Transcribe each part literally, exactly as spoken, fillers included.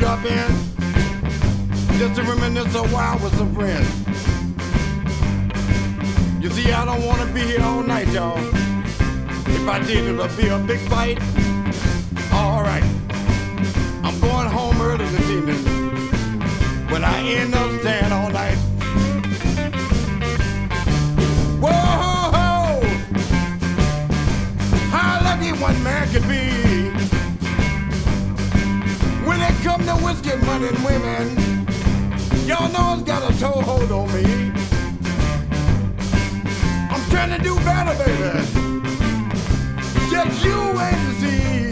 drop in just to reminisce a while with some friends. You see, I don't want to be here all night, y'all. If I did, it'll be a big fight. All right, I'm going home early this evening, but I end up staying all night. Whoa, how lucky one man could be when it come to whiskey, money, and women. Y'all know it's got a toehold on me. I'm trying to do better, baby. Just you wait to see.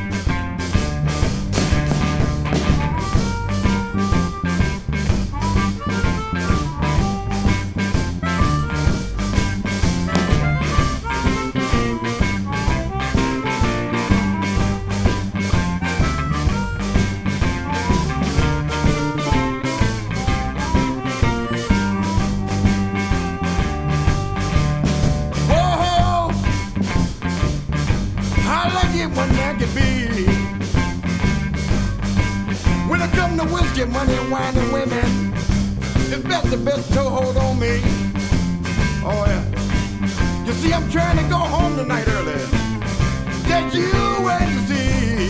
One man could be when it come to whiskey, money, and wine, and women. It's best the best toehold on me. Oh yeah. You see, I'm trying to go home tonight early. That you wait to see.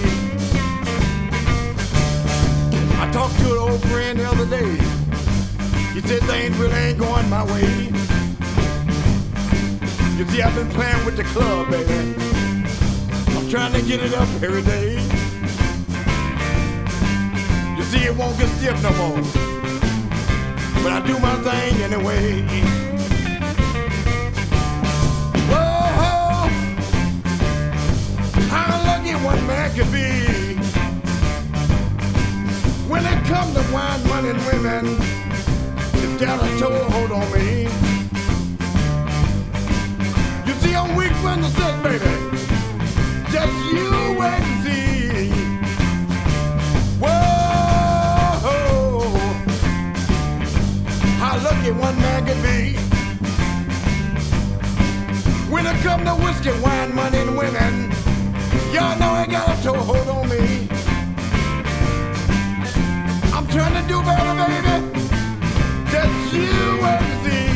I talked to an old friend the other day. He said things really ain't going my way. You see, I've been playing with the club, baby. Trying to get it up every day. You see, it won't get stiff no more, but I do my thing anyway. Whoa, how lucky one man could be when it comes to wine, money, and women. It's got a toehold on me. You see, I'm weak when the sick, baby. Just you wait and see. Whoa, how lucky one man can be when it come to whiskey, wine, money, and women. Y'all know I got a toehold on me. I'm trying to do better, baby. Just you wait and see.